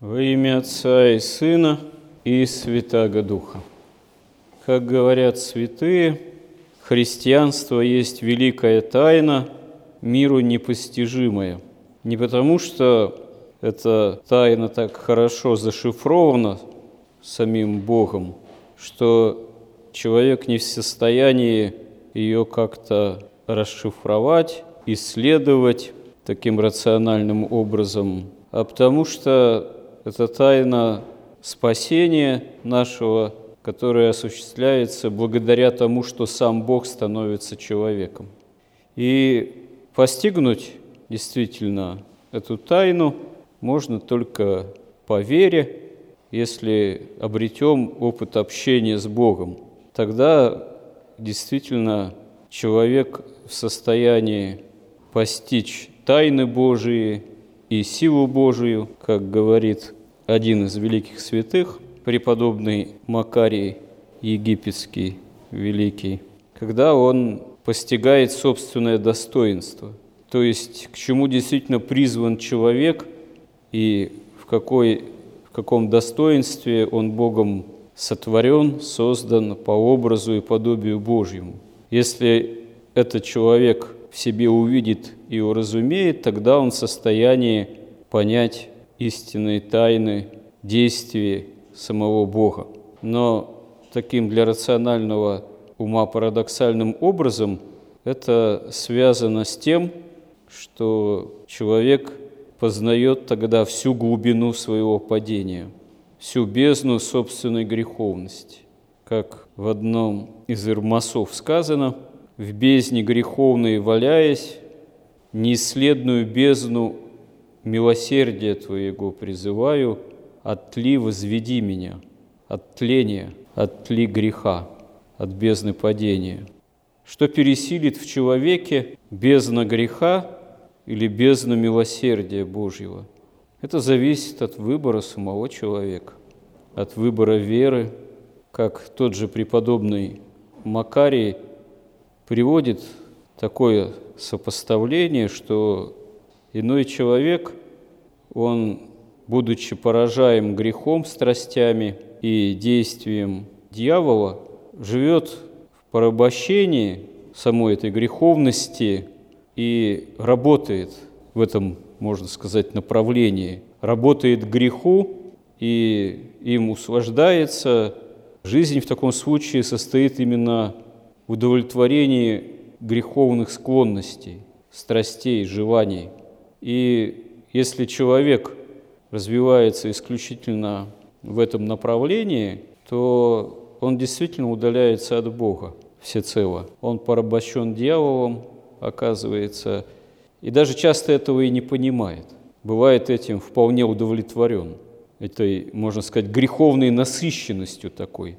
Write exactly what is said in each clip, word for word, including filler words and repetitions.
Во имя Отца и Сына и Святаго Духа. Как говорят святые, христианство есть великая тайна, миру непостижимая. Не потому, что эта тайна так хорошо зашифрована самим Богом, что человек не в состоянии ее как-то расшифровать, исследовать таким рациональным образом, а потому что это тайна спасения нашего, которая осуществляется благодаря тому, что сам Бог становится человеком. И постигнуть действительно эту тайну можно только по вере, если обретем опыт общения с Богом. Тогда действительно человек в состоянии постичь тайны Божии и силу Божию, как говорит один из великих святых, преподобный Макарий Египетский великий, когда он постигает собственное достоинство, то есть к чему действительно призван человек и в, какой, в каком достоинстве он Богом сотворен, создан по образу и подобию Божьему. Если этот человек в себе увидит и уразумеет, тогда он в состоянии понять истинные тайны действия самого Бога. Но таким для рационального ума парадоксальным образом это связано с тем, что человек познает тогда всю глубину своего падения, всю бездну собственной греховности. Как в одном из ирмасов сказано: «В бездне греховной валяясь, неисследную бездну милосердия Твоего призываю, оттли возведи меня, от тления, от тли греха, от бездны падения». Что пересилит в человеке бездна греха или бездна милосердия Божьего? Это зависит от выбора самого человека, от выбора веры, как тот же преподобный Макарий приводит такое сопоставление, что иной человек, он, будучи поражаем грехом, страстями и действием дьявола, живет в порабощении самой этой греховности и работает в этом, можно сказать, направлении, работает к греху и им услаждается. Жизнь в таком случае состоит именно в удовлетворении греховных склонностей, страстей, желаний. И если человек развивается исключительно в этом направлении, то он действительно удаляется от Бога всецело. Он порабощен дьяволом, оказывается, и даже часто этого и не понимает. Бывает этим вполне удовлетворен, этой, можно сказать, греховной насыщенностью такой.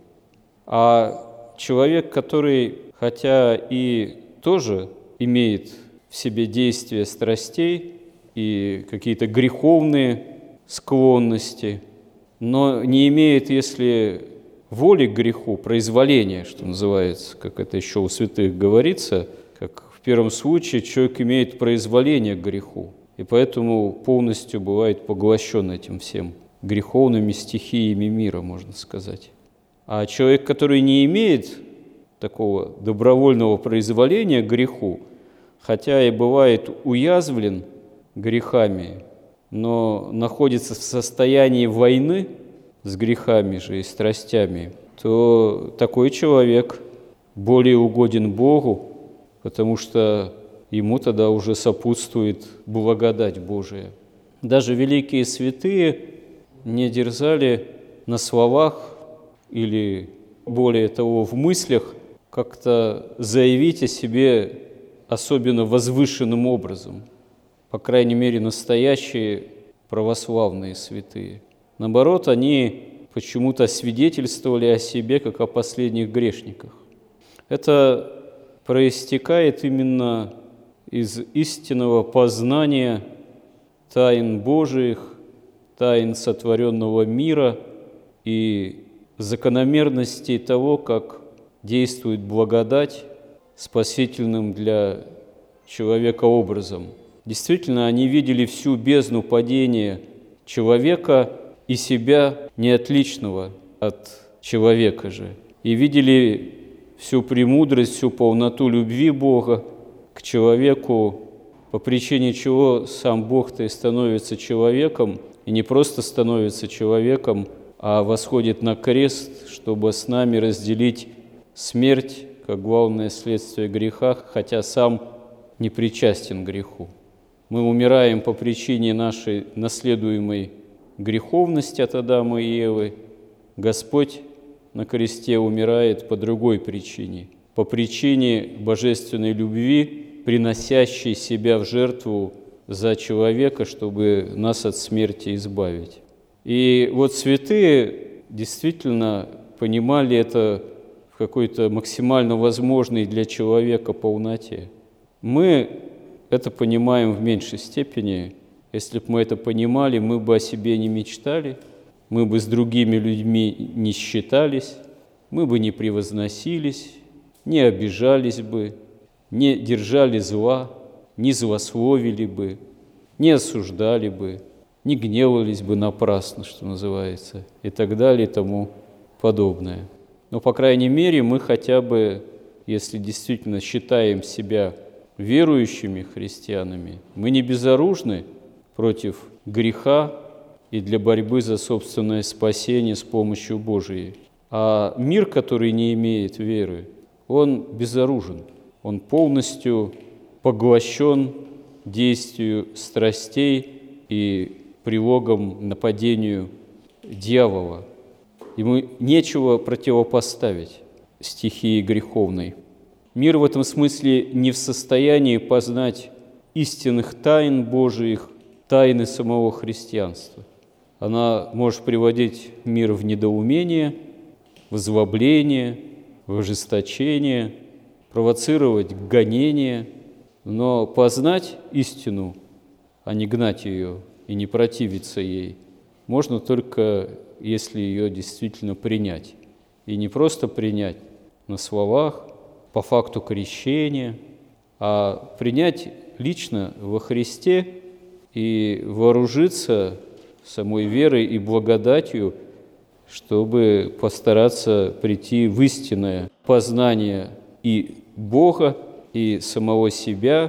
А человек, который, хотя и тоже имеет в себе действия страстей и какие-то греховные склонности, но не имеет, если воли к греху, произволения, что называется, как это еще у святых говорится, как в первом случае человек имеет произволение к греху, и поэтому полностью бывает поглощен этим всем греховными стихиями мира, можно сказать. А человек, который не имеет такого добровольного произволения к греху, хотя и бывает уязвлен грехами, но находится в состоянии войны с грехами же и страстями, то такой человек более угоден Богу, потому что ему тогда уже сопутствует благодать Божия. Даже великие святые не дерзали на словах или, более того, в мыслях как-то заявить о себе особенно возвышенным образом, по крайней мере, настоящие православные святые. Наоборот, они почему-то свидетельствовали о себе, как о последних грешниках. Это проистекает именно из истинного познания тайн Божиих, тайн сотворенного мира и закономерностей того, как действует благодать спасительным для человека образом. Действительно, они видели всю бездну падения человека и себя не отличного от человека же, и видели всю премудрость, всю полноту любви Бога к человеку, по причине чего сам Бог-то и становится человеком, и не просто становится человеком, а восходит на крест, чтобы с нами разделить смерть как главное следствие греха, хотя сам не причастен к греху. Мы умираем по причине нашей наследуемой греховности от Адама и Евы. Господь на кресте умирает по другой причине, по причине божественной любви, приносящей себя в жертву за человека, чтобы нас от смерти избавить. И вот святые действительно понимали это в какой-то максимально возможной для человека полноте. Мы это понимаем в меньшей степени. Если бы мы это понимали, мы бы о себе не мечтали, мы бы с другими людьми не считались, мы бы не превозносились, не обижались бы, не держали зла, не злословили бы, не осуждали бы, не гневались бы напрасно, что называется, и так далее, и тому подобное. Но, по крайней мере, мы хотя бы, если действительно считаем себя верующими христианами, мы не безоружны против греха и для борьбы за собственное спасение с помощью Божией. А мир, который не имеет веры, он безоружен, он полностью поглощен действию страстей и прилогом нападению дьявола. Ему нечего противопоставить стихии греховной. Мир в этом смысле не в состоянии познать истинных тайн Божиих, тайны самого христианства. Она может приводить мир в недоумение, в озлобление, в ожесточение, провоцировать гонение, но познать истину, а не гнать ее и не противиться ей, можно только если ее действительно принять. И не просто принять на словах, по факту крещения, а принять лично во Христе и вооружиться самой верой и благодатью, чтобы постараться прийти в истинное познание и Бога, и самого себя,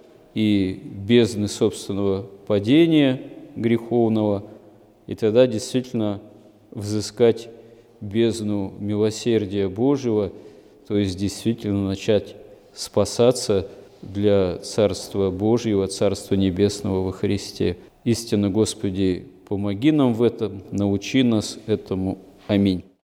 и бездны собственного падения греховного, и тогда действительно взыскать бездну милосердия Божьего, то есть действительно начать спасаться для Царства Божьего, Царства Небесного во Христе. Истинно, Господи, помоги нам в этом, научи нас этому. Аминь.